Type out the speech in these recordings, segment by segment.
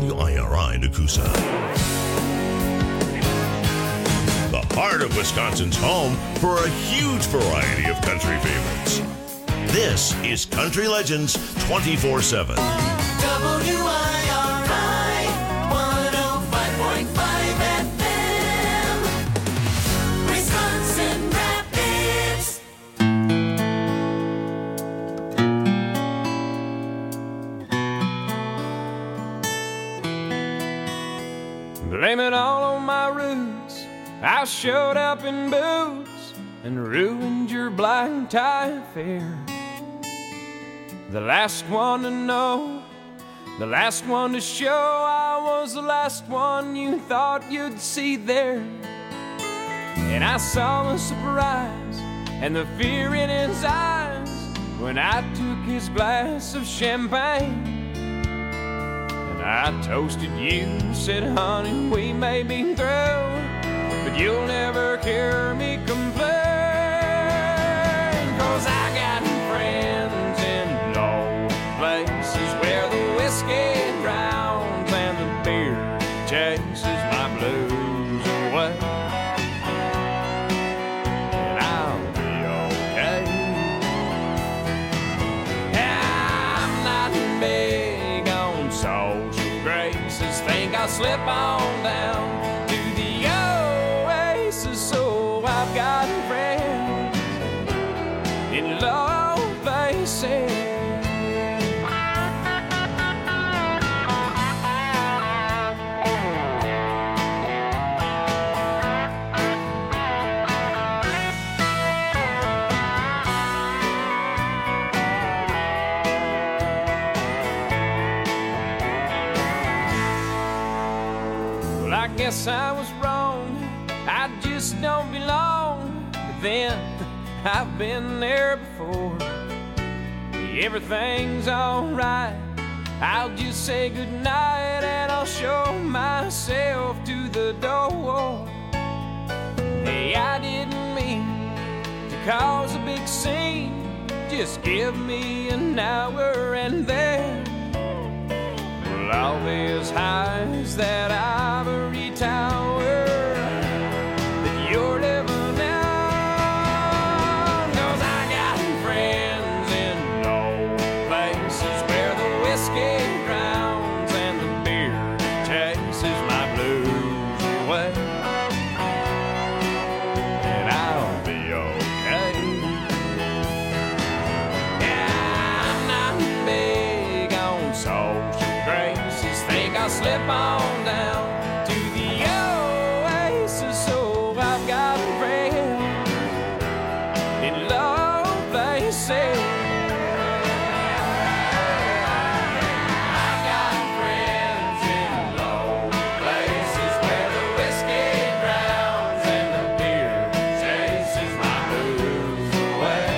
WIRI Nakusa. The heart of Wisconsin's home for a huge variety of country favorites. This is Country Legends 24/7. WIRI 105.5 FM, Wisconsin Rapids. Blame it all on my roots. I showed up in boots and ruined your black tie affair. The last one to know, the last one to show, I was the last one you thought you'd see there. And I saw the surprise and the fear in his eyes when I took his glass of champagne. And I toasted you, said, honey, we may be through, but you'll never hear me complain. 'Cause I got friends in low places where the whiskey drowns and the beer chases my blues away. And I'll be okay. I'm not big on social graces. Think I'll slip on down to the Oasis, so I've got friends in low places. Well, I guess I was wrong. I just don't belong. But then I've been there before. Everything's alright. I'll just say goodnight and I'll show myself to the door. Hey, I didn't mean to cause a big scene. Just give me an hour and then we'll all be as high as that ivory tower that you're living on. 'Cause I got friends in low places where the whiskey drowns and the beer chases my blues away. And I'll be okay. Yeah, I'm not big on social graces. Think I'll slip on down to the Oasis, so I've got friends in low places. I've got friends in low places where the whiskey drowns and the beer chases my blues away.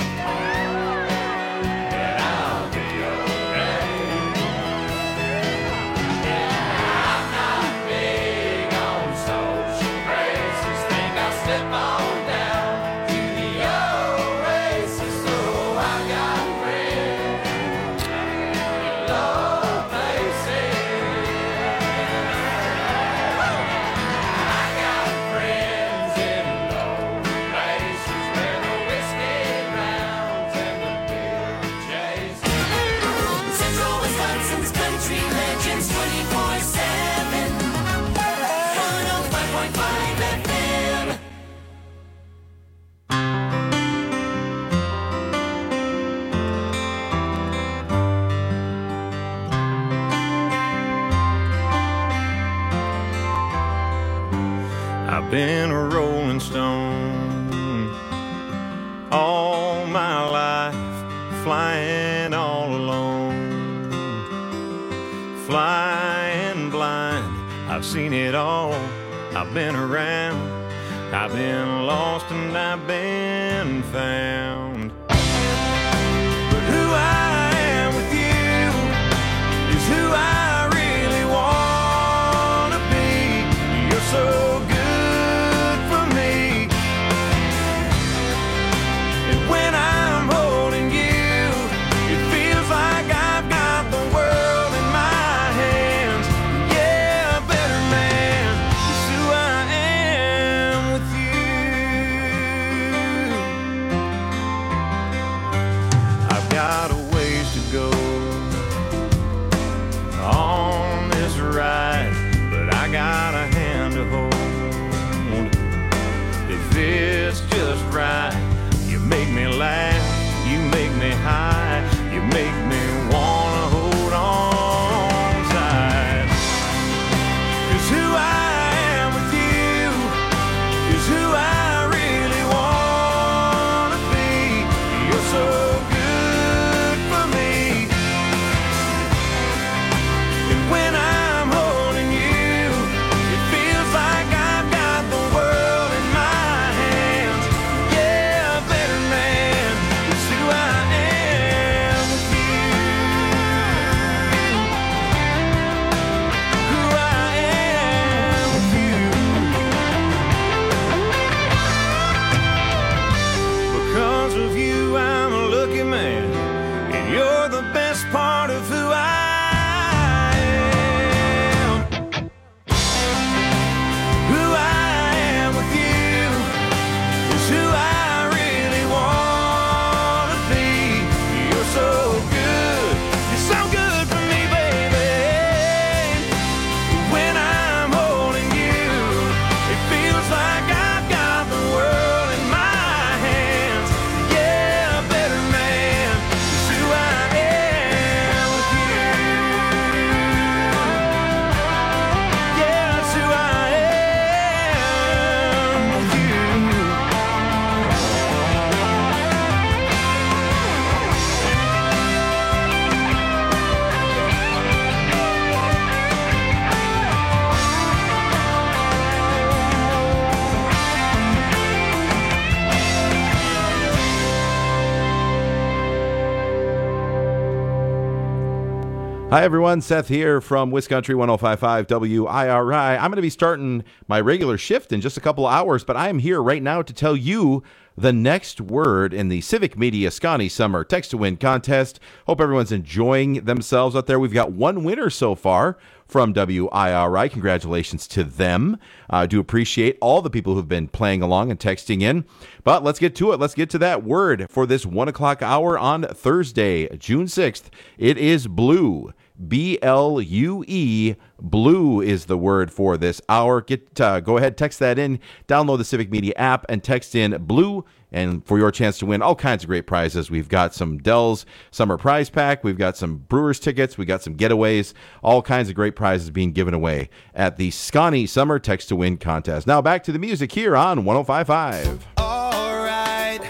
And I'll be okay. I'm not big on social graces. Think I'll slip on down to the Oasis, so I've got friends in low places. I got friends in low places where the whiskey drowns and the beer chases. Central Wisconsin's Country Legends 24/7, 105.5 FM. I've been a rolling stone all my life, flying all alone, flying blind. I've seen it all. I've been around. I've been lost and I've been found. But who I am with you is who I really want to be. You're so good for me. And when I'm holding you, it feels like I've got the world in my hands. Hi, everyone. Seth here from Wiscountry 105.5 WIRI. I'm going to be starting my regular shift in just a couple of hours, but I am here right now to tell you the next word in the Civic Media Scotty Summer Text to Win contest. Hope everyone's enjoying themselves out there. We've got one winner so far from WIRI. Congratulations to them. I do appreciate all the people who've been playing along and texting in. But let's get to it. Let's get to that word for this 1 o'clock hour on Thursday, June 6th. It is blue. BLUE. Blue is the word for this hour. Go ahead, text that in. Download the Civic Media app and text in blue. And for your chance to win all kinds of great prizes. We've got some Dell's Summer Prize Pack. We've got some Brewers tickets. We got some getaways. All kinds of great prizes being given away at the Scotty Summer Text to Win contest. Now back to the music here on 105.5. All right,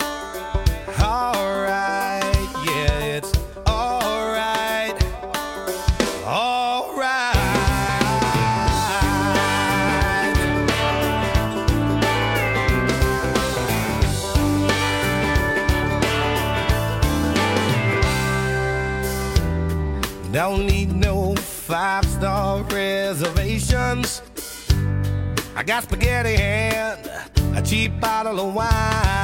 yeah, it's all right, all right. Don't need no 5-star reservations. I got spaghetti and a cheap bottle of wine.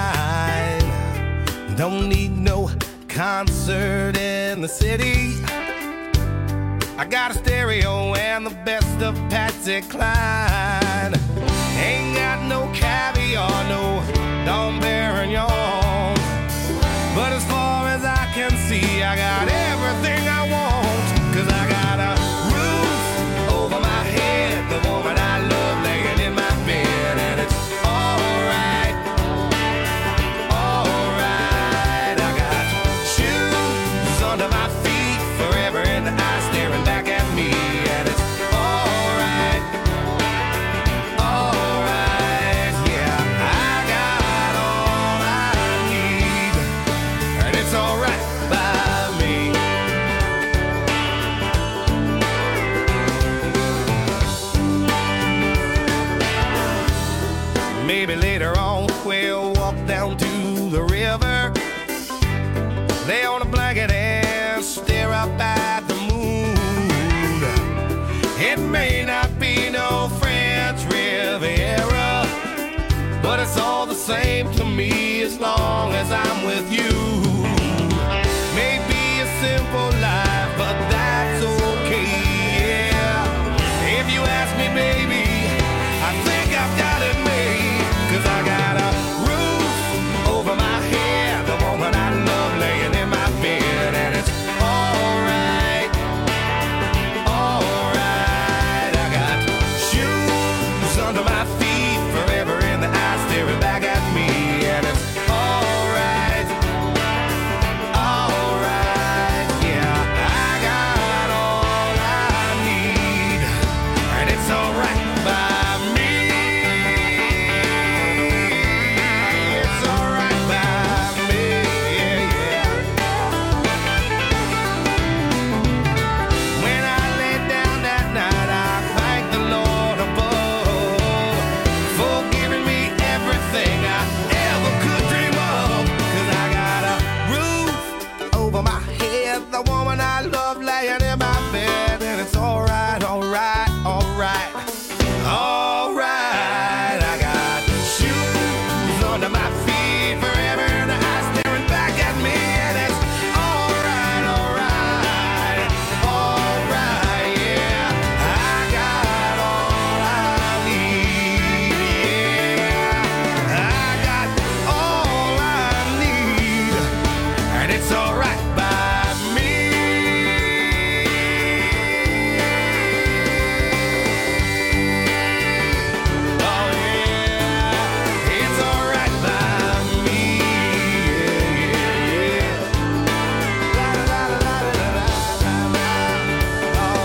Don't need no concert in the city. I got a stereo and the best of Patsy Cline. Ain't got no caviar, no Dom Perignon. But as far as I can see, I got everything I want. 'Cause I got a roof over my head, the woman I love laying in my bed, and it's alright, alright. I got shoes under my feet, forever in the eye staring back at me, and it's alright, alright. Yeah, I got all I need, and it's alright by me. Maybe later on we'll walk down to the river, lay on a blanket and stare up at the moon. It may not be no French Riviera, but it's all the same to me as long as I'm with you. Maybe a simple life, but that's okay, yeah. If you ask me, baby, I think I've got it made. 'Cause I got a roof over my head, the woman I love laying in my bed, and it's alright, alright. I got shoes under my feet, forever in the eye staring back at me, and it's alright, alright. Yeah, I got all I need, and it's alright by me. It's alright by me, yeah, yeah. When I lay down that night, I thank the Lord above for giving me everything I ever could dream of. 'Cause I got a roof over my head, the woman I love laying in my bed, and it's alright, alright, alright, alright. I got shoes under my feet, forever in the eye staring back at me, and it's alright, alright, alright, yeah. I got all I need, yeah. I got all I need, and it's alright by me. Oh yeah, it's alright by me, yeah, yeah, yeah. La la la la la la la la. Oh.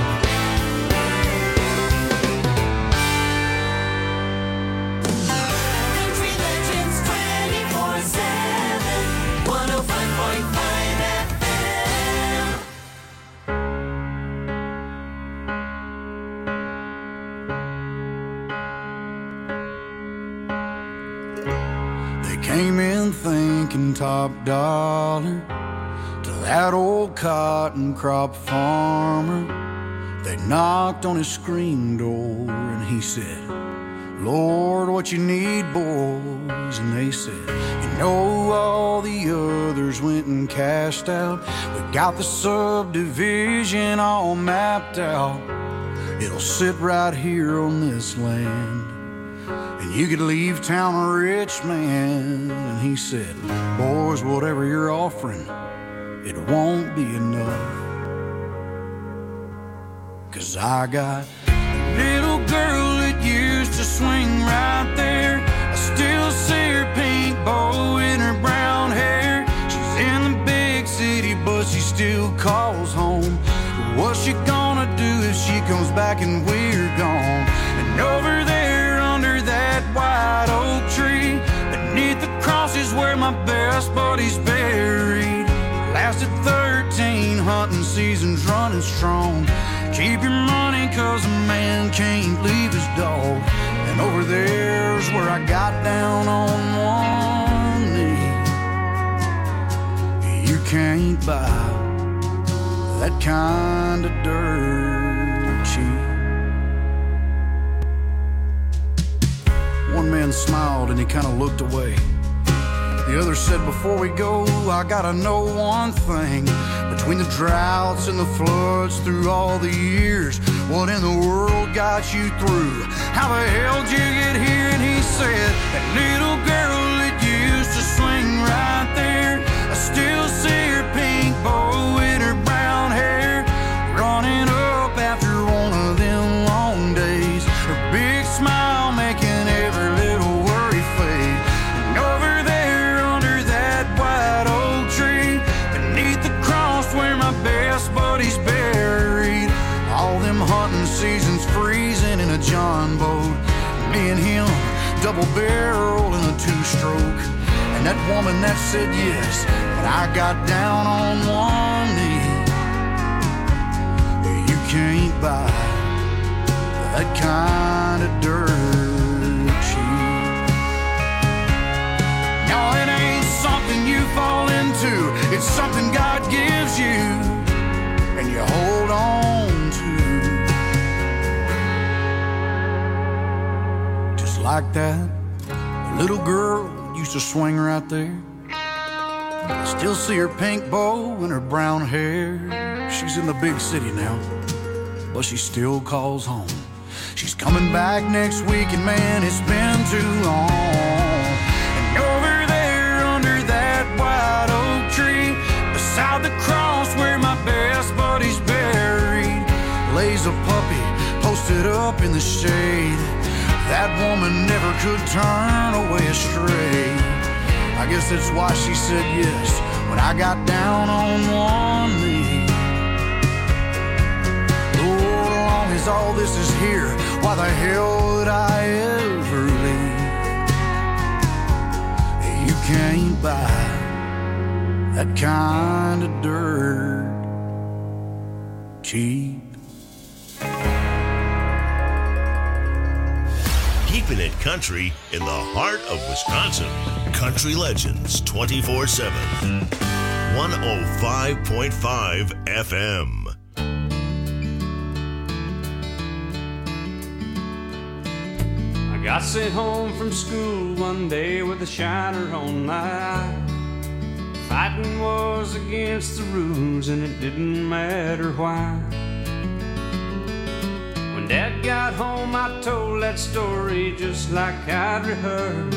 Country Legends 24/7, 105.5 FM. They came in thinking top dollar. Till that old cotton crop farmer. They knocked on his screen door and he said, Lord, what you need, boys? And they said, you know, all the others went and cashed out. We got the subdivision all mapped out. It'll sit right here on this land, and you could leave town a rich man. And he said, boys, whatever you're offering, it won't be enough. 'Cause I got a little girl that used to swing right there. I still see her pink bow in her brown hair. She's in the big city, but she still calls home. What's she gonna do if she comes back and we're gone? And over there under that white oak tree, beneath the cross is where my best buddy's buried. Lasted 13 hunting seasons running strong. Keep your money 'cause a man can't leave his dog. And over there's where I got down on one knee. You can't buy that kind of dirt cheap. One man smiled and he kind of looked away. The other said, before we go, I gotta know one thing. Between the droughts and the floods through all the years, what in the world got you through? How the hell did you get here? And he said, that little girl that used to swing right there, I still see her pink bow in her brown hair, running up after one of them long days, her big smile making every little worry fade. And over there under that white oak tree, beneath the cross where my best buddy's buried, all them hunting seasons freezing in a John boat, me and him double barrel in a two-stroke. And that woman that said yes, but I got down on one knee. You can't buy that kind of dirt cheap. No, it ain't something you fall into. It's something God gives you and you hold on to. Just like that little girl used to swing right there. I still see her pink bow and her brown hair. She's in the big city now, but she still calls home. She's coming back next week, and man, it's been too long. And over there under that white oak tree, beside the cross where my best buddy's buried, lays a puppy posted up in the shade. That woman never could turn away astray. I guess that's why she said yes when I got down on one knee. Lord, as long as all this is here, why the hell would I ever leave? You can't buy that kind of dirt cheap. Keeping it country in the heart of Wisconsin. Country Legends 24/7. 105.5 FM. I got sent home from school one day with a shiner on my eye. Fighting was against the rules and it didn't matter why. When Dad got home, I told that story just like I'd rehearsed.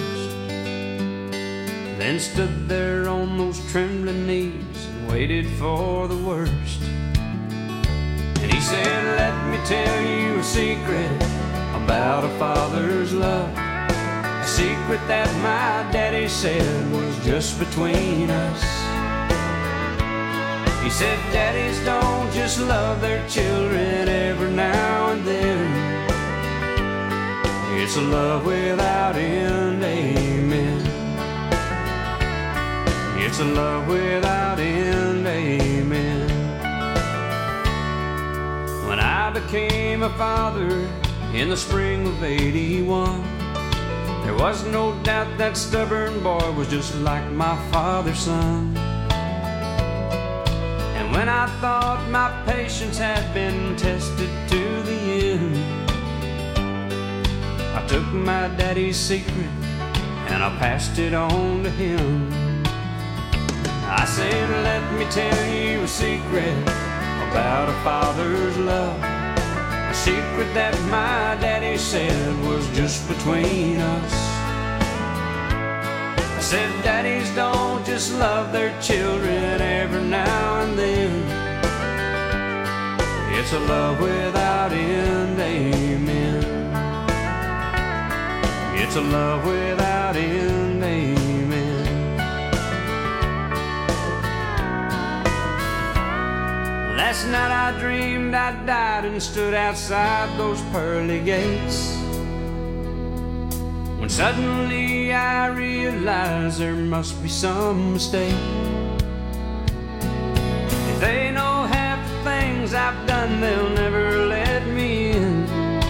Then stood there on those trembling knees and waited for the worst. And he said, let me tell you a secret about a father's love. A secret that my daddy said was just between us. He said, daddies don't just love their children every now and then. It's a love without end, amen. It's a love without end, amen. When I became a father in the spring of '81, there was no doubt that stubborn boy was just like my father's son. When I thought my patience had been tested to the end, I took my daddy's secret and I passed it on to him. I said, let me tell you a secret about a father's love, a secret that my daddy said was just between us. I said, daddies don't just love their children every now and then. It's a love without end, amen. It's a love without end, amen. Last night I dreamed I died and stood outside those pearly gates, when suddenly I realized there must be some mistake. If they know half the things I've done, they'll never let me in.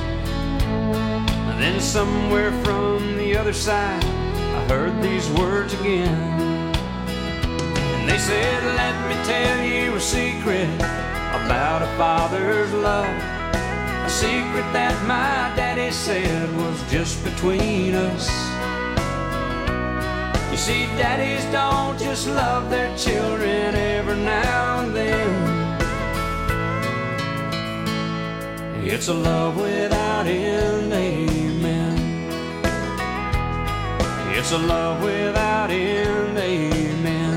Then somewhere from the other side, I heard these words again. And they said, let me tell you a secret about a father's love, a secret that my daddy said was just between us. You see, daddies don't just love their children every now and then. It's a love without end, amen. It's a love without end, amen.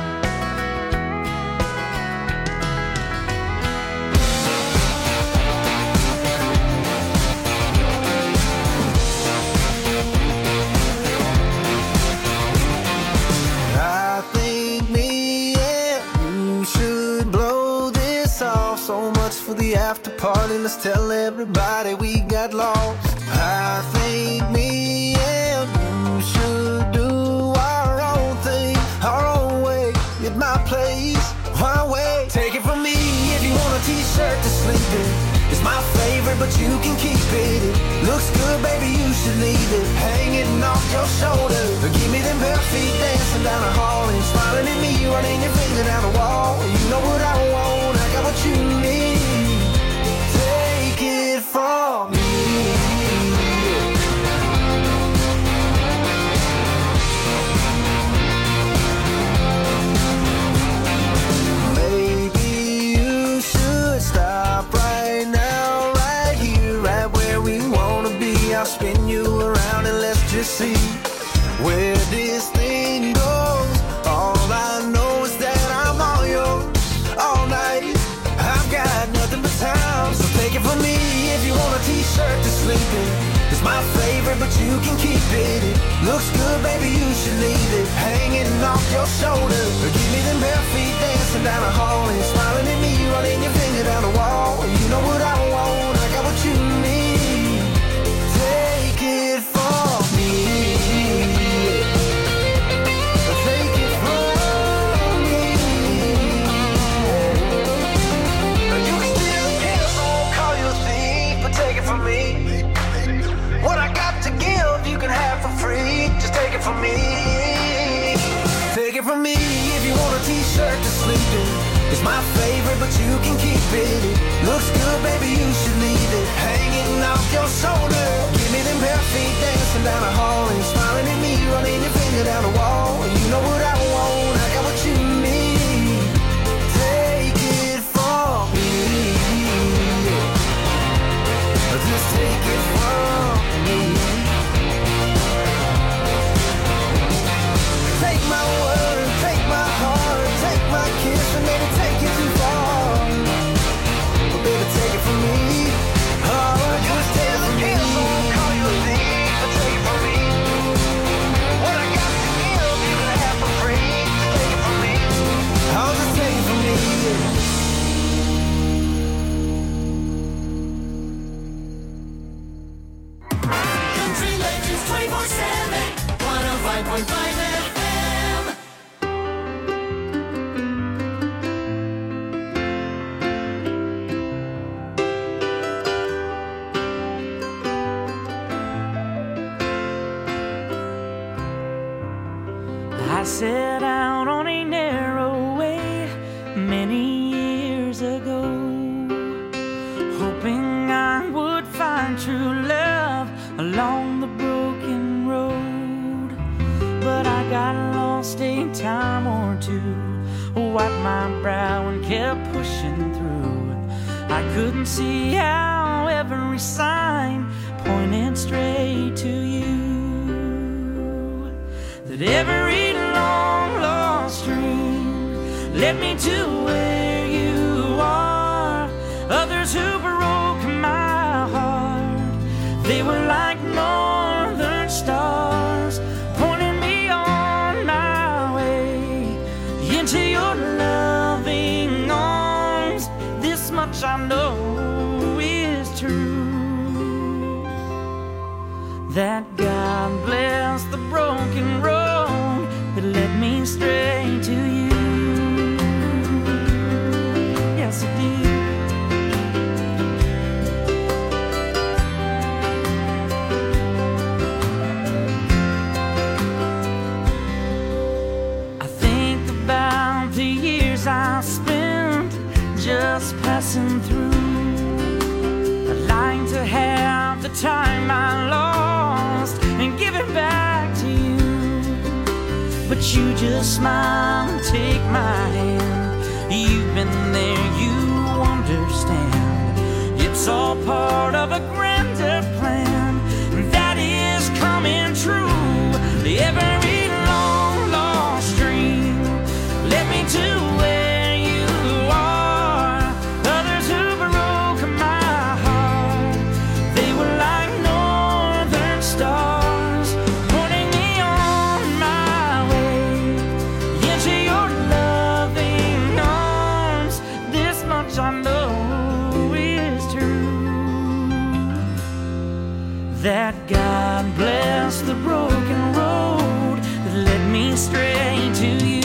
I think me and you should blow this off. So much for the after party, let's tell everybody we got lost. I think me and you should do our own thing, our own way, at my place, my way. Take it from me if you want a t-shirt to sleep in. It's my favorite, but you can keep it. It looks good, baby, you should leave it hanging off your shoulder. Give me them bare feet dancing down the hall and smiling at me, running your finger down the wall. You know what I want, I got what you need. Take it from me. Maybe you should stop right now, right here, right where we wanna be. I'll spin you around and let's just see where this thing goes. All I know is that I'm all yours all night. I've got nothing but time, so take it from me if you want a t-shirt to sleep in. It's my favorite, but you can keep it. It looks good, baby, you should leave it hanging off your shoulder. Give me them bare feet dancing down the hall and smiling at me, running your finger down the wall. You know what I want, I got what you need. Take it from me. Take it from me. You can still kill, so I won't call you a thief, but take it from me. What I got to give, you can have for free. Just take it from me. Take it from me if you want a t-shirt to sleep in. It's my favorite, but you can keep it. It looks good, baby, you should leave it hanging off your shoulder. Give me them bare feet dancing down the hall and smiling at me, running your finger down the wall. You know what I want, I got what you need. Take it from me. Just take it from me. Take my word, take my heart, take my kiss, and maybe take it too far. But baby, take it from me. Oh, just take it from me. So I won't call you a thief, but take it from me. What I got to give, you can have for free. Just take it from me. Oh, just take it from me. Country Legends 24/7, 105.5 FM. I set out on a narrow way many find true love along the broken road. But I got lost a time or two, wiped my brow and kept pushing through. I couldn't see how every sign pointed straight to you. That every long lost dream led me to where you are. Others who broke my heart, they were like northern stars, pointing me on my way into your loving arms. This much I know is true, that God bless the broken road that led me straight to you. Yes, it did. I spent just passing through. I'd like to have the time I lost and give it back to you, but you just smile and take my hand. You've been there, you understand. It's all part of a grander plan that is coming true. Every long lost dream led me to where you are. Others who broke my heart, they were like northern stars, pointing me on my way into your loving arms. This much I know is true, that God bless the broken road that led me straight to you.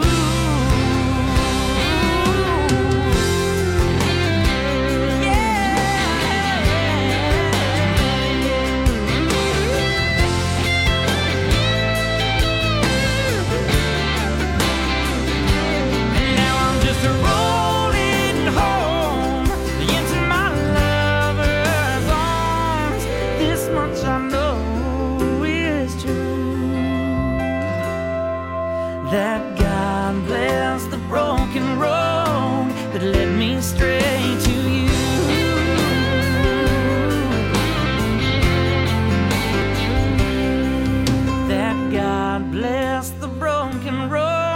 That God bless the broken road that led me straight to you. That God bless the broken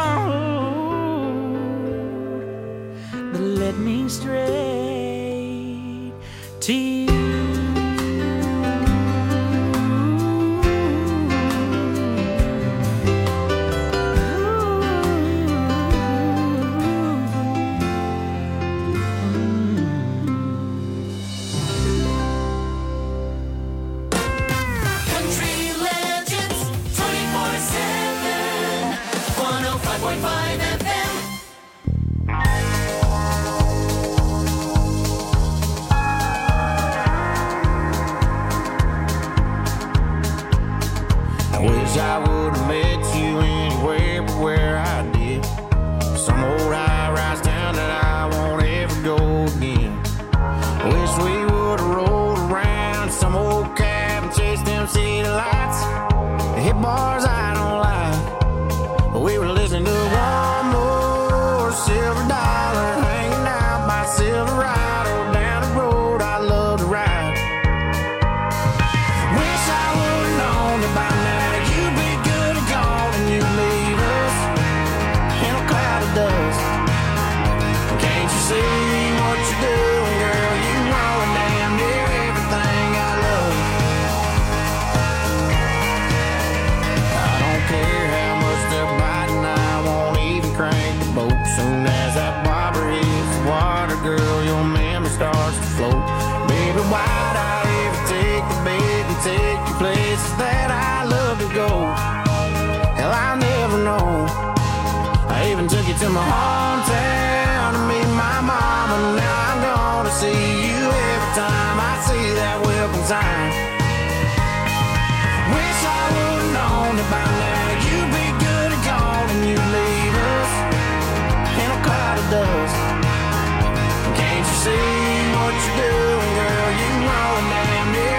road that led me straight to you. I wish I would have met you anywhere but where I did. Some old high-rise town that I won't ever go again. I wish we would have rolled around some old cab and chased them city lights. They hit bars I don't like, but we were listening to one more silver dollar, hanging out by Silverado down the road I love to ride. Wish I would have known that by now you'd be good at calling, you'd leave us in a cloud of dust. Can't you see what you're doing, girl? You ruin damn near everything I love. I don't care how much they're biting, I won't even crank the boat. Soon as that bobber hits the water, girl, your memory starts to float. Baby, why'd I ever take the bait and take you places that I love to go? Hell, I'll never know. I even took you to my hometown to meet my mom, and now I'm gonna see you every time I see that welcome sign. Wish I would've known that by now you'd be good at calling, you'd leave us in a cloud of dust. Can't you see what you're doing, girl? You know damn near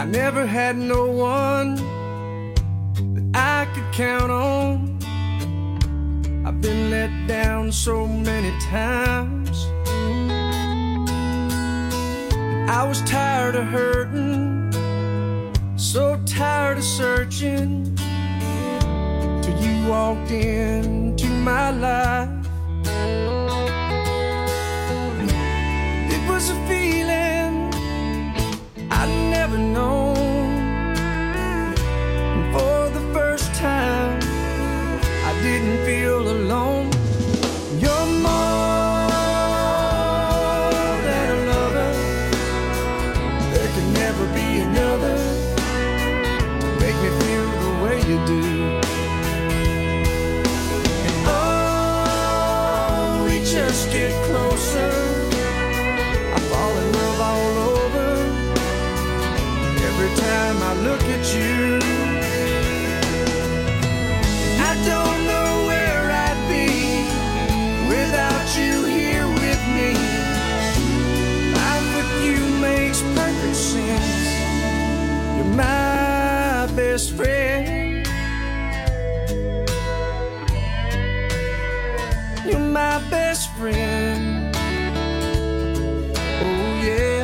never had no one that I could count on. I've been let down so many times. I was tired of hurting, so tired of searching, till you walked into my life. It was a feeling I'd never known, and for the first time I didn't feel alone. You're more than a lover. There can never be another to make me feel the way you do. And oh, we just get closer. I fall in love all over every time I look at you. I don't know where I'd be without you here with me. Life with you makes perfect sense. You're my best friend. You're my best friend. Oh yeah.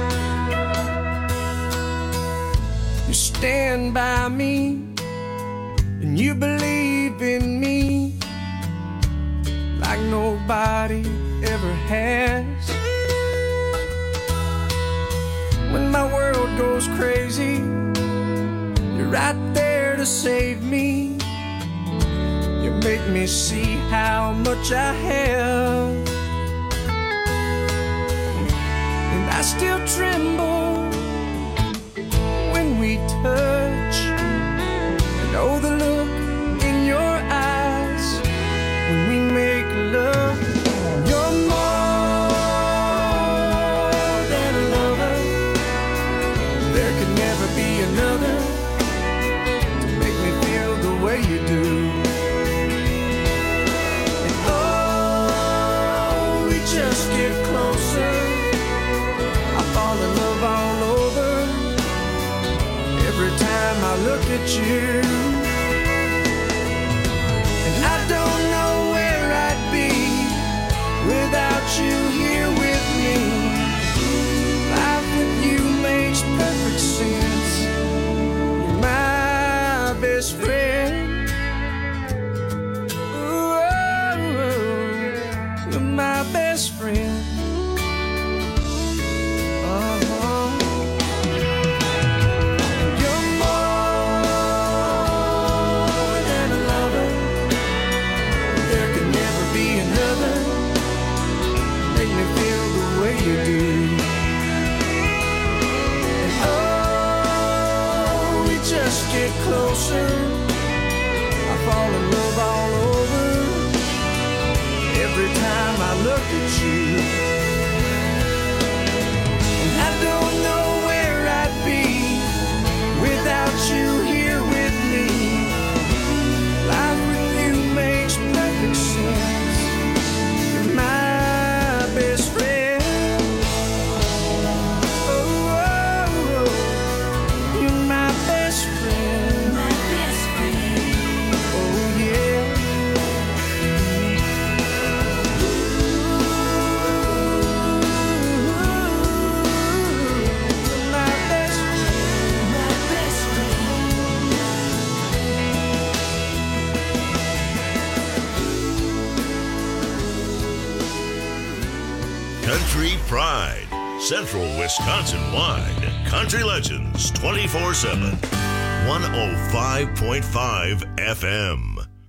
You stand by me and you believe in me like nobody ever has. When my world goes crazy, you're right there to save me. You make me see how much I have, and I still tremble when we touch. And oh, the look in your eyes when we make love. You're more than a lover. There could never be another to make me feel the way you do. And oh, we just get closer. I fall in love all over every time I look at you. And I don't know where I'd be without you here with me. Life with you makes perfect sense. You're my best friend. Ooh, you're my best friend. You're more than a lover. There could never be another. Make me feel the way you do. And oh, we just get closer. I fall in love all over every time I look at you. And I don't know where I'd be without you here with me. Life with you makes perfect sense. You're my best friend. Oh, oh, oh. You're my best friend. My best friend. Oh yeah. You're my best friend. My best friend. Country Pride, Central Wisconsin wide. Country Legends 24/7. 105.5 FM.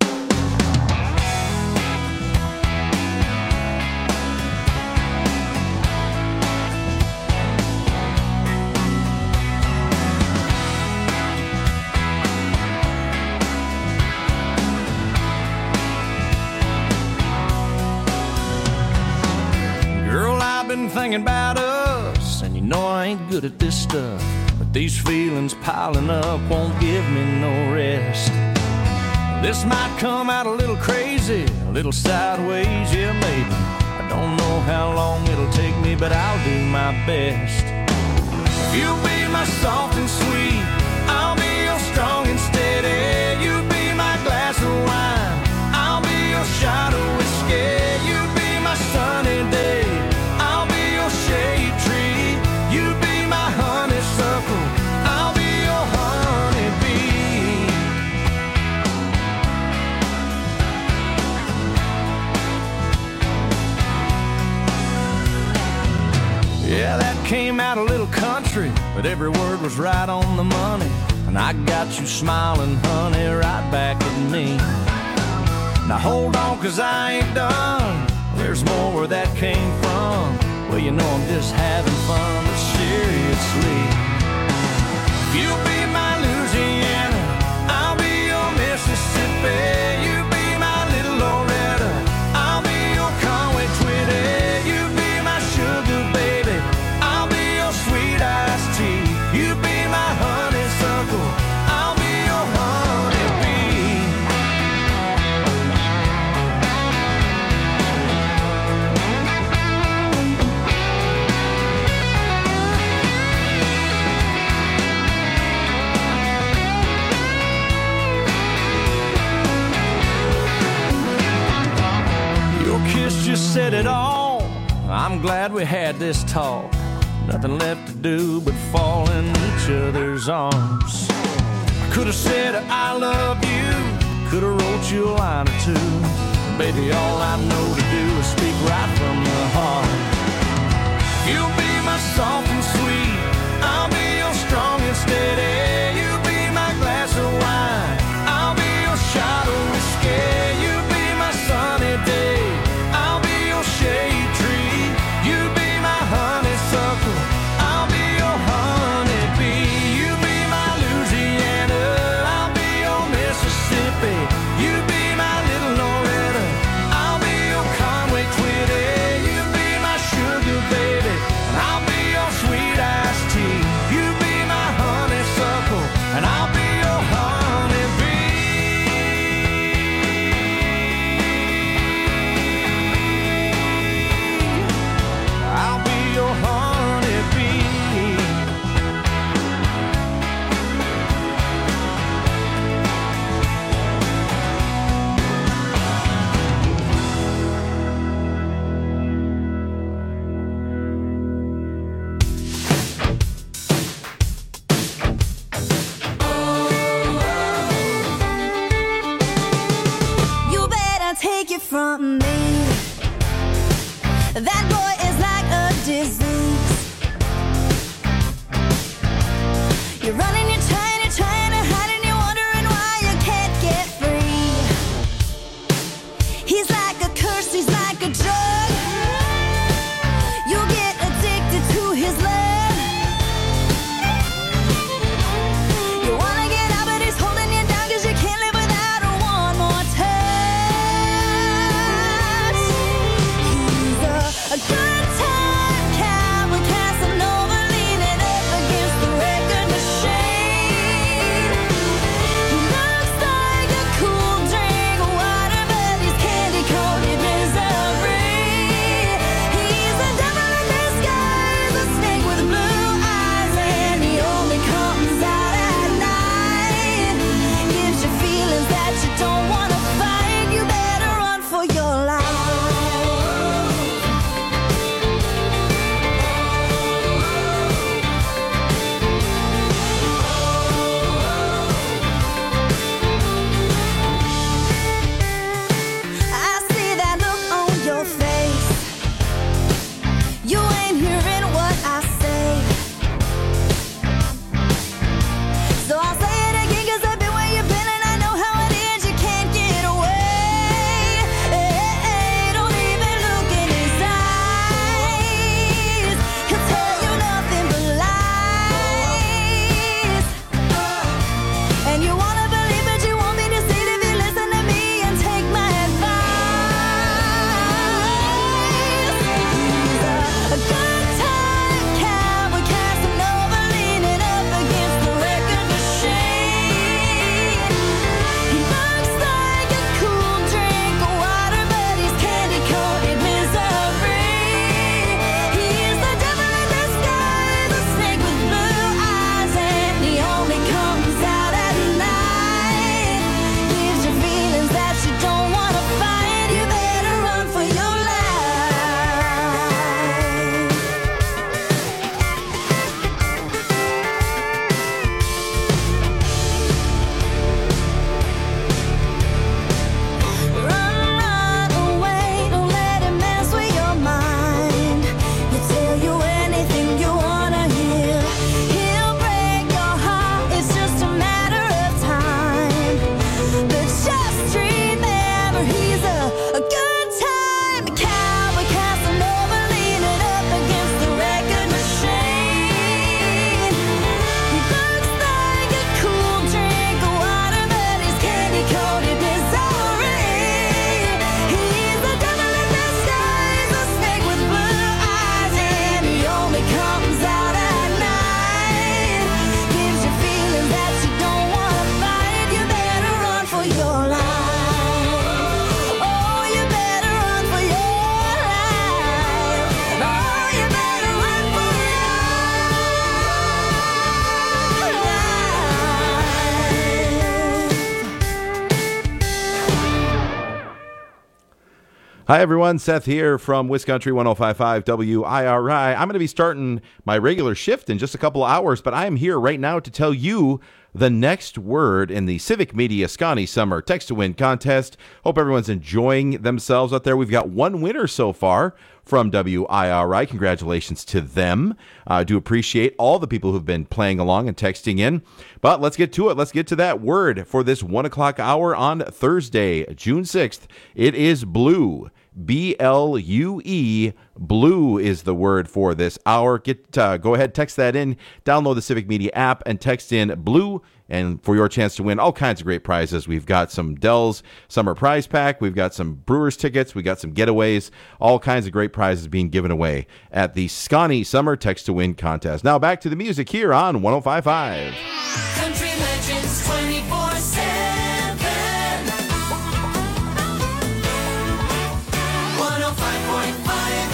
Girl, I've been thinking about us, and you know I ain't good at this stuff, but these feelings piling up won't give me no rest. This might come out a little crazy, a little sideways, yeah maybe. I don't know how long it'll take me, but I'll do my best. You'll be my soft and sweet, I'll be your strong and steady. You be my glass of wine, I'll be your shot of whiskey. You be my sunny day, I'll be your shade tree. You be my honeysuckle, I'll be your honeybee. Yeah, that came out a little country, but every word was right on the money. And I got you smiling, honey, right back at me. Now hold on, 'cause I ain't done. There's more where that came from. Well, you know I'm just having fun, but seriously. You'll be my Louisiana, I'll be your Mississippi. You be my little Loretta, I'll be your Conway Twitty. You be my sugar baby, I'll be your sweet iced tea. You be my honeysuckle, I'll be your honeybee. Your kiss just said it all. I'm glad we had this talk. Nothing left to do but fall in each other's arms. I could have said I love you, could have wrote you a line or two. Baby, all I know to do is speak right from the heart. You'll be my soft and sweet, I'll be your strong and steady. You be my glass of wine, I'll be your shot of whiskey. You be my sunny day, I'll be your shade tree. You be my honeysuckle, I'll be your honeybee. You be my Louisiana, I'll be your Mississippi. You be my little Loretta, I'll be your Conway Twitty. You be my sugar baby, and I'll be your sweet iced tea. You be my honeysuckle, and I'll be your honeybee. I'll be your honeybee. You better take it from me. That boy is like a disease. You're running, you're trying to hide, and you're wondering why you can't get free. He's like a curse, he's like a drug. You'll get addicted to his love. You wanna get out, but he's holding you down, 'cause you can't live without one more touch. He's a good time cowboy, Casanova, leaning up against the record machine. Hi, everyone. Seth here from Wiscountry 105.5 WIRI. I'm going to be starting my regular shift in just a couple of hours, but I am here right now to tell you the next word in the Civic Media Scotty Summer Text to Win contest. Hope everyone's enjoying themselves out there. We've got one winner so far from WIRI. Congratulations to them. I do appreciate all the people who've been playing along and texting in. But let's get to it. Let's get to that word for this 1 o'clock hour on Thursday, June 6th. It is blue. BLUE. Blue is the word for this hour. Go ahead, text that in, download the Civic Media app, and text in blue, and for your chance to win all kinds of great prizes. We've got some Dell's Summer Prize Pack. We've got some Brewers tickets. We've got some getaways. All kinds of great prizes being given away at the Scotty Summer Text to Win contest. Now back to the music here on 105.5. Country Legends 24/7. 105.5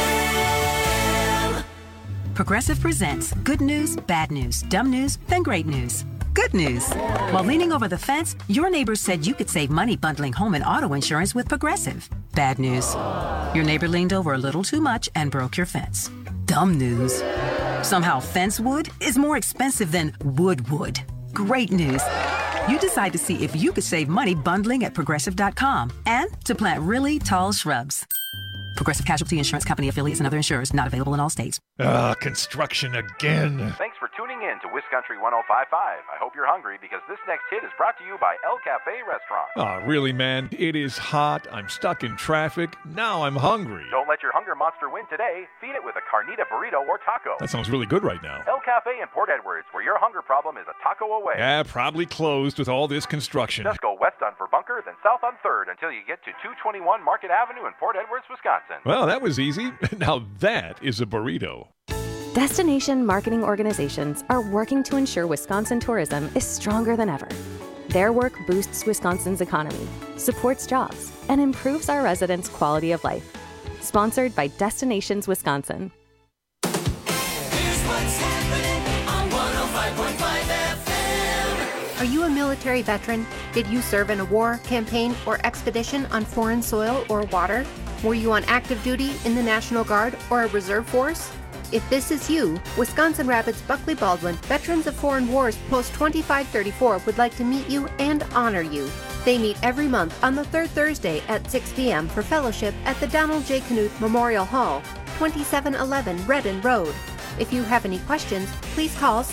FM. Progressive presents good news, bad news, dumb news, then great news. Good news. While leaning over the fence, your neighbor said you could save money bundling home and auto insurance with Progressive. Bad news. Your neighbor leaned over a little too much and broke your fence. Dumb news. Somehow fence wood is more expensive than wood. Great news. You decide to see if you could save money bundling at Progressive.com and to plant really tall shrubs. Progressive Casualty Insurance Company affiliates and other insurers not available in all states. Construction again. Thanks for tuning in to Wiscountry 105.5. I hope you're hungry because this next hit is brought to you by El Cafe Restaurant. Oh, really, man? It is hot. I'm stuck in traffic. Now I'm hungry. Don't let your hunger monster win today. Feed it with a carnita burrito or taco. That sounds really good right now. El Cafe in Port Edwards, where your hunger problem is a taco away. Yeah, probably closed with all this construction. Just go west on Verbunker, then south on 3rd until you get to 221 Market Avenue in Port Edwards, Wisconsin. Well, that was easy. Now that is a burrito. Destination marketing organizations are working to ensure Wisconsin tourism is stronger than ever. Their work boosts Wisconsin's economy, supports jobs, and improves our residents' quality of life. Sponsored by Destinations Wisconsin. Here's what's happening on 105.5 FM. Are you a military veteran? Did you serve in a war, campaign, or expedition on foreign soil or water? Were you on active duty in the National Guard or a reserve force? If this is you, Wisconsin Rapids Buckley Baldwin Veterans of Foreign Wars Post 2534 would like to meet you and honor you. They meet every month on the third Thursday at 6 p.m. for fellowship at the Donald J. Knuth Memorial Hall, 2711 Redden Road. If you have any questions, please call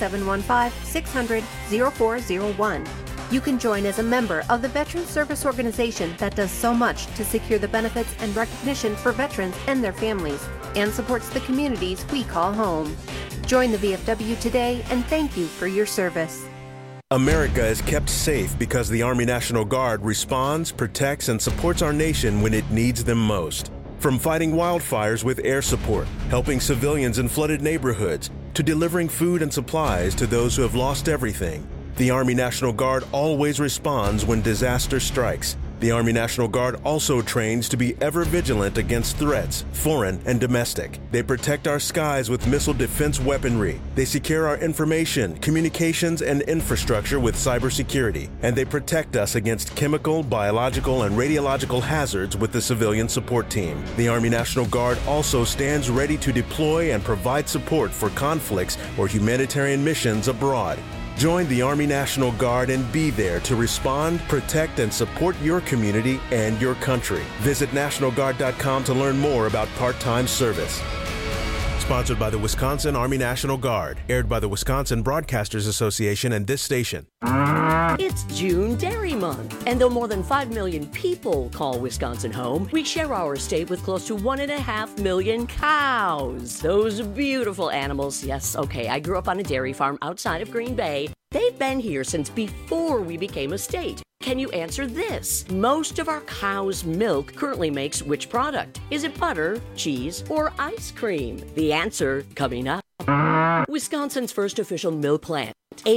715-600-0401. You can join as a member of the Veteran Service Organization that does so much to secure the benefits and recognition for veterans and their families, and supports the communities we call home. Join the VFW today, and thank you for your service. America is kept safe because the Army National Guard responds, protects, and supports our nation when it needs them most. From fighting wildfires with air support, helping civilians in flooded neighborhoods, to delivering food and supplies to those who have lost everything, the Army National Guard always responds when disaster strikes. The Army National Guard also trains to be ever vigilant against threats, foreign and domestic. They protect our skies with missile defense weaponry. They secure our information, communications, and infrastructure with cybersecurity. And they protect us against chemical, biological, and radiological hazards with the civilian support team. The Army National Guard also stands ready to deploy and provide support for conflicts or humanitarian missions abroad. Join the Army National Guard and be there to respond, protect, and support your community and your country. Visit NationalGuard.com to learn more about part-time service. Sponsored by the Wisconsin Army National Guard. Aired by the Wisconsin Broadcasters Association and this station. It's June Dairy Month, and though more than 5 million people call Wisconsin home, we share our state with close to 1.5 million cows. Those beautiful animals. Yes, okay, I grew up on a dairy farm outside of Green Bay. They've been here since before we became a state. Can you answer this? Most of our cow's milk currently makes which product? Is it butter, cheese, or ice cream? The answer coming up. Wisconsin's first official milk plant.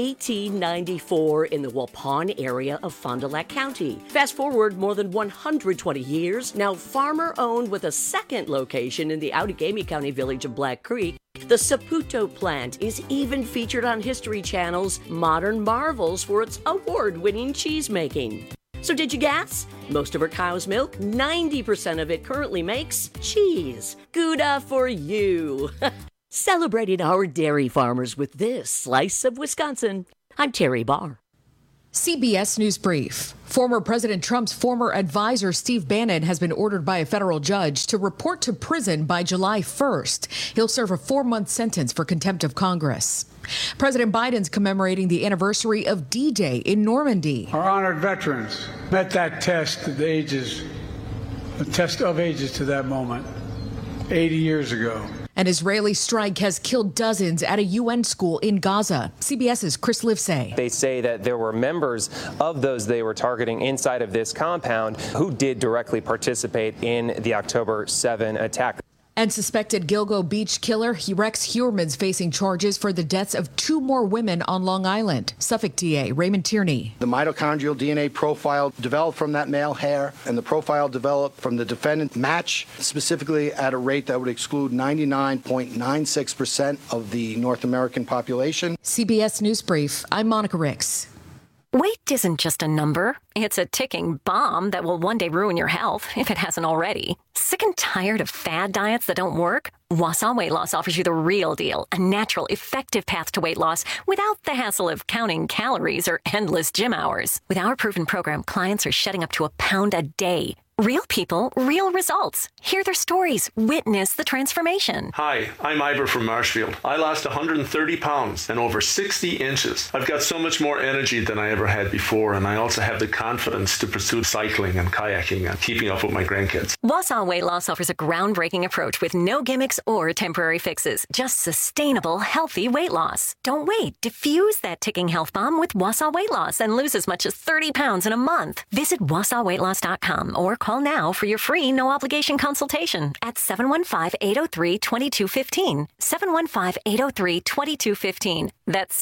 1894 in the Waupun area of Fond du Lac County. Fast forward more than 120 years, now farmer-owned with a second location in the Outagamie County village of Black Creek. The Saputo plant is even featured on History Channel's Modern Marvels for its award-winning cheese making. So did you guess? Most of our cow's milk, 90% of it currently makes cheese. Gouda for you. Celebrating our dairy farmers with this slice of Wisconsin. I'm Terry Barr. CBS News Brief. Former President Trump's former advisor Steve Bannon has been ordered by a federal judge to report to prison by July 1st. He'll serve a 4-month sentence for contempt of Congress. President Biden's commemorating the anniversary of D-Day in Normandy. Our honored veterans met that test of ages to that moment 80 years ago. An Israeli strike has killed dozens at a UN school in Gaza. CBS's Chris Livesay. They say that there were members of those they were targeting inside of this compound who did directly participate in the October 7 attack. And suspected Gilgo Beach killer Rex Heuermann's facing charges for the deaths of 2 more women on Long Island. Suffolk DA Raymond Tierney. The mitochondrial DNA profile developed from that male hair and the profile developed from the defendant match specifically at a rate that would exclude 99.96% of the North American population. CBS News Brief. I'm Monica Ricks. Weight isn't just a number. It's a ticking bomb that will one day ruin your health, if it hasn't already. Sick and tired of fad diets that don't work? Wausau Weight Loss offers you the real deal, a natural, effective path to weight loss without the hassle of counting calories or endless gym hours. With our proven program, clients are shedding up to 1 pound a day. Real people, real results. Hear their stories. Witness the transformation. Hi, I'm Ivor from Marshfield. I lost 130 pounds and over 60 inches. I've got so much more energy than I ever had before, and I also have the confidence to pursue cycling and kayaking and keeping up with my grandkids. Wausau Weight Loss offers a groundbreaking approach with no gimmicks or temporary fixes. Just sustainable, healthy weight loss. Don't wait. Diffuse that ticking health bomb with Wausau Weight Loss and lose as much as 30 pounds in a month. Visit WausauWeightLoss.com or call now for your free no-obligation consultation at 715-803-2215. 715-803-2215. That's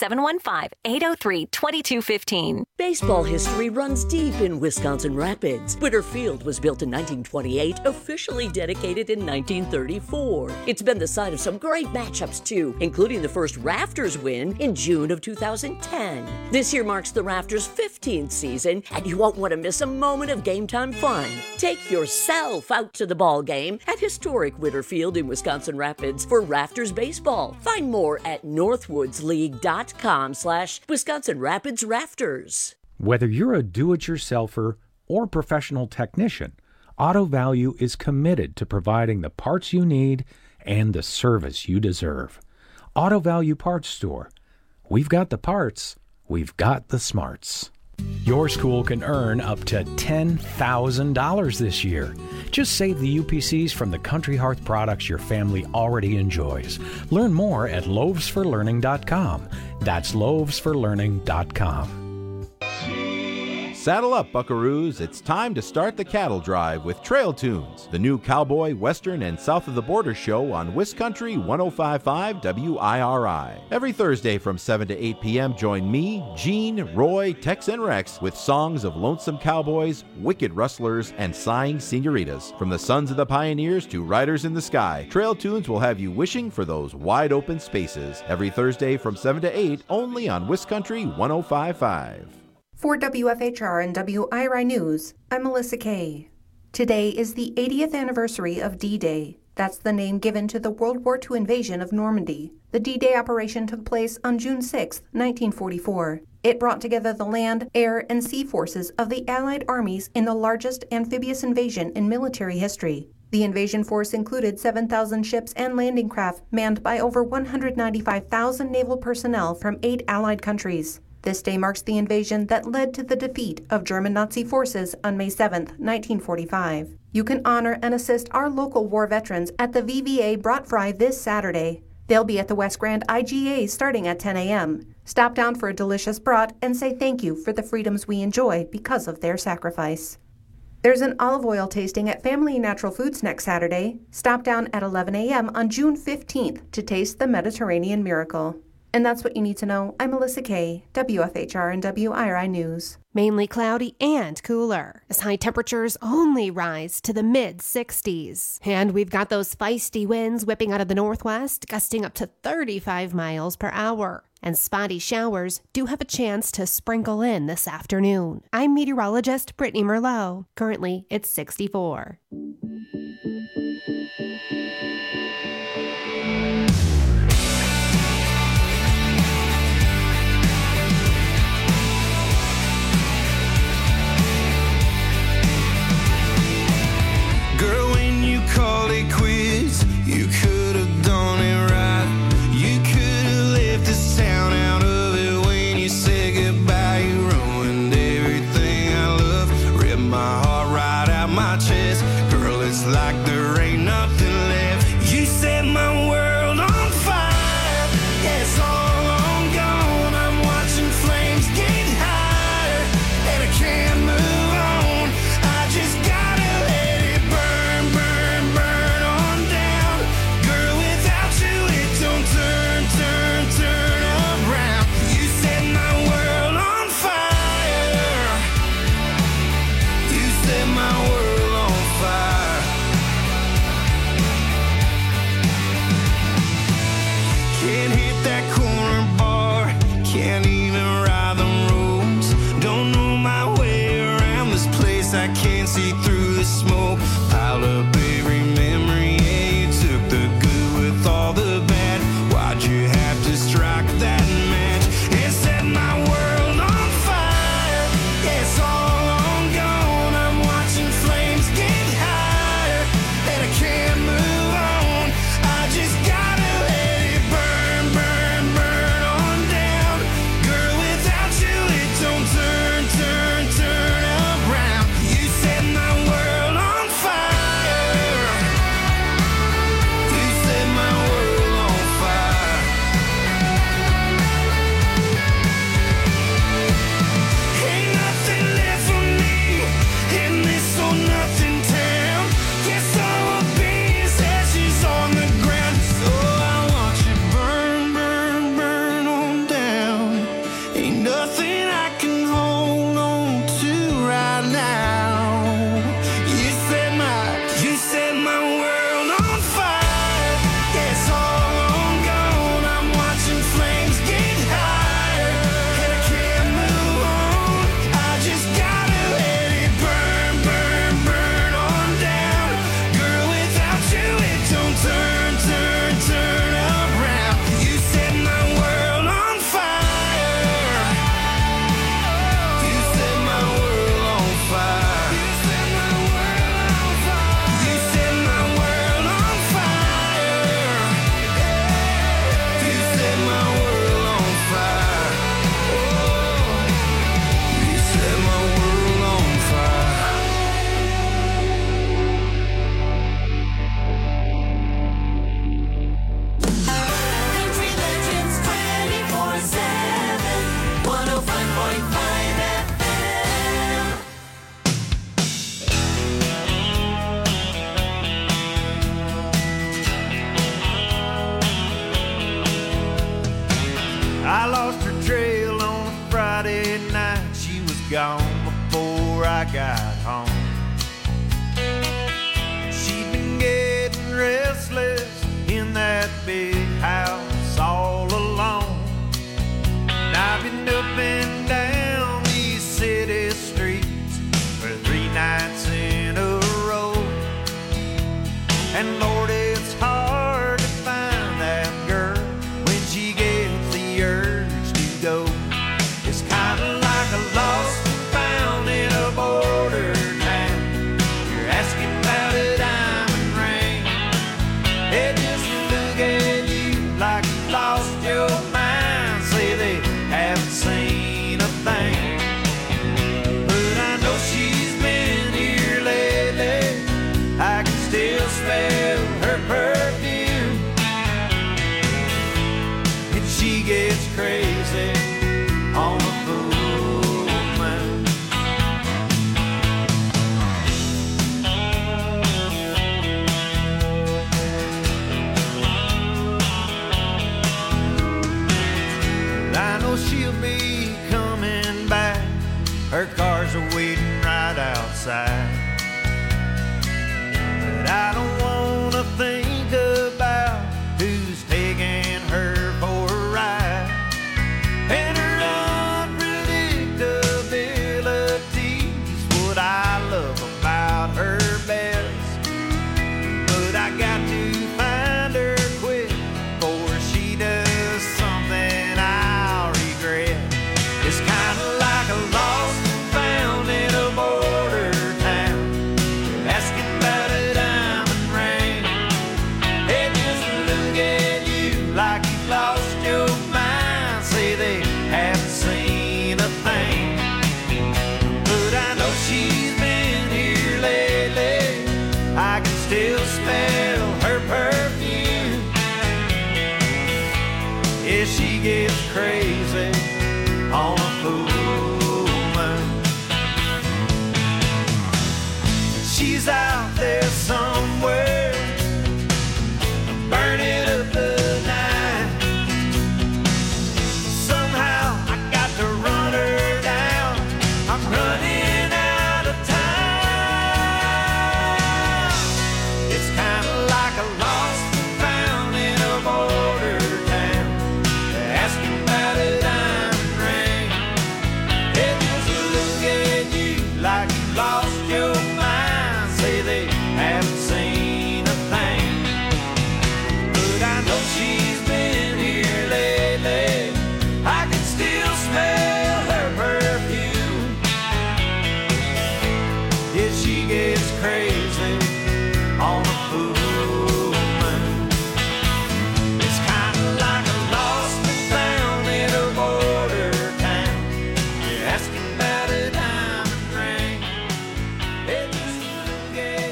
715-803-2215. Baseball history runs deep in Wisconsin Rapids. Witter Field was built in 1928, officially dedicated in 1934. It's been the site of some great matchups, too, including the first Rafters win in June of 2010. This year marks the Rafters' 15th season, and you won't want to miss a moment of game-time fun. Take yourself out to the ball game at historic Witter Field in Wisconsin Rapids for Rafters baseball. Find more at northwoodsleague.com/Wisconsin Rapids Rafters. Whether you're a do-it-yourselfer or professional technician, Auto Value is committed to providing the parts you need and the service you deserve. Auto Value Parts Store. We've got the parts. We've got the smarts. Your school can earn up to $10,000 this year. Just save the UPCs from the Country Hearth products your family already enjoys. Learn more at loavesforlearning.com. That's loavesforlearning.com. Saddle up, buckaroos. It's time to start the cattle drive with Trail Tunes, the new cowboy, western, and south of the border show on Wiscountry 105.5 WIRI. Every Thursday from 7 to 8 p.m., join me, Gene, Roy, Tex, and Rex with songs of lonesome cowboys, wicked rustlers, and sighing senoritas. From the sons of the pioneers to riders in the sky, Trail Tunes will have you wishing for those wide open spaces. Every Thursday from 7 to 8, only on Wiscountry 105.5. For WFHR and WIRI News, I'm Melissa Kay. Today is the 80th anniversary of D-Day. That's the name given to the World War II invasion of Normandy. The D-Day operation took place on June 6, 1944. It brought together the land, air, and sea forces of the Allied armies in the largest amphibious invasion in military history. The invasion force included 7,000 ships and landing craft manned by over 195,000 naval personnel from 8 Allied countries. This day marks the invasion that led to the defeat of German Nazi forces on May 7, 1945. You can honor and assist our local war veterans at the VVA Brat Fry this Saturday. They'll be at the West Grand IGA starting at 10 a.m. Stop down for a delicious brat and say thank you for the freedoms we enjoy because of their sacrifice. There's an olive oil tasting at Family Natural Foods next Saturday. Stop down at 11 a.m. on June 15th to taste the Mediterranean miracle. And that's what you need to know. I'm Melissa Kay, WFHR and WIRI News. Mainly cloudy and cooler, as high temperatures only rise to the mid-60s. And we've got those feisty winds whipping out of the northwest, gusting up to 35 miles per hour. And spotty showers do have a chance to sprinkle in this afternoon. I'm meteorologist Brittany Merlot. Currently, it's 64. Girl, when you called it quits, you could have done it right. You could have left this town out of it when you said goodbye. You ruined everything I love, ripped my heart right out my chest. Girl, it's like there ain't nothing left. You set my world on fire. Yeah, it's all on gone. I'm watching flames get higher, and I can't move on. I just gotta let it burn, burn, burn on down. Girl, without you it don't turn, turn, turn around. You set my world on fire. You set my world on fire. Can't hit that corner bar, can't even ride the roads. Don't know my way around this place, I can't see through the smoke. Piled up every memory, yeah, you took the good with all the bad. Why'd you have to strike that match and set my world on fire? Yeah, it's all on gone. I'm watching flames get higher, and I can't move on. I just gotta let it burn, burn, burn on down. Girl, without you it don't turn, turn, turn around. You set my world on fire. You set my world on fire. Ain't nothing left for me in this or nothing town. Guess I will be as ashes on the ground. So I watch it burn, burn, burn on down. Ain't nothing I can hold on to right now. You set my world on fire. Yeah, it's all on gone. I'm watching flames get higher, and I can't move on. I just gotta let it burn, burn, burn on down. Girl, without you it don't turn, turn, turn around. You set my world on fire. You set my world on fire. You set my world on fire. You set my world on fire. You set my world on fire. Oh, you set my world on fire. Country Legends 24/7, 105.5 FM. I lost her trail on a Friday night. She was gone before I got home. She'd been getting restless in that big house all alone. And I've been up and down these city streets for 3 nights in a row. And Lord, it's hard to find that girl when she gets the urge to go. It's kind of like a lost and found in a border outside. But I don't want to think about who's taking her for a ride. And her unpredictability's what I love about her best. But I got to find her quick before she does something I'll regret. It's kind of like a lost and found in a border town. You're asking about a diamond ring. They just look at you like you've lost your mind. Say they haven't seen a thing. But I know she's been here lately. I can still smell her perfume. Yeah, she gets crazy on a full moon. She's out there somewhere, burning up the night. Somehow I got to run her down. I'm running out of time. It's kind of like a lost and found in a border town. Asking about a diamond ring. They just look at you like you lost your mind. Say they haven't seen a thing. But I know she's been here lately. I can still smell her perfume. Yeah, she gets crazy on a full moon. It's kind of like a lost and found in a border town. You're asking about a diamond ring. They just look at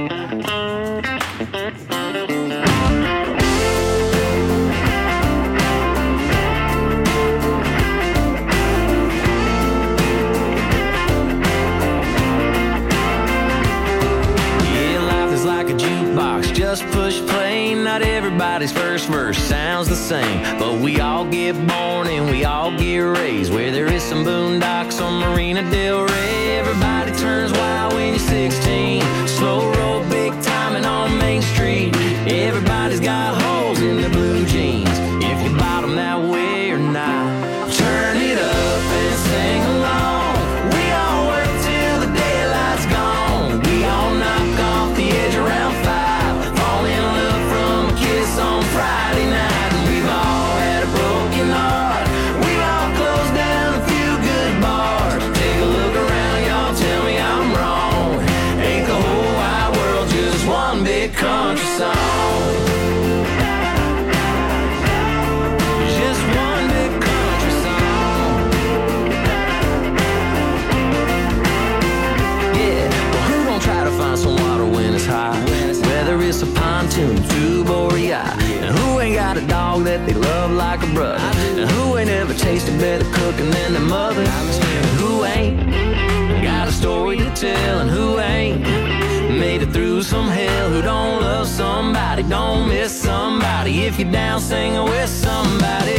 Yeah, life is like a jukebox, just push play. Not everybody's first verse sounds the same, but we all get born and we all get raised where there is some boondocks on Marina Del Rey. Everybody turns wild when you're 16, slow roll big timing on Main Street. Everybody's got holes in their blue jeans, if you bottom that way or not. Turn it up and sing along. We all work till the daylight's gone. We all knock off the edge around 5, fall in love from a kiss on Friday night. And we've all had a broken heart. We've all closed down a few good bars. Take a look around, y'all, tell me I'm wrong. Ain't the whole wide world just one big country song? Just one big country song. Yeah, well, who gon' try to find some water when it's high? Whether it's a pontoon, tube, or a yacht. And who ain't got a dog that they love like a brother? And who ain't ever tasted better cooking than their mother? And who ain't got a story to tell? And who ain't made it through some hell? Who don't love somebody, don't miss somebody? If you're down singing with somebody,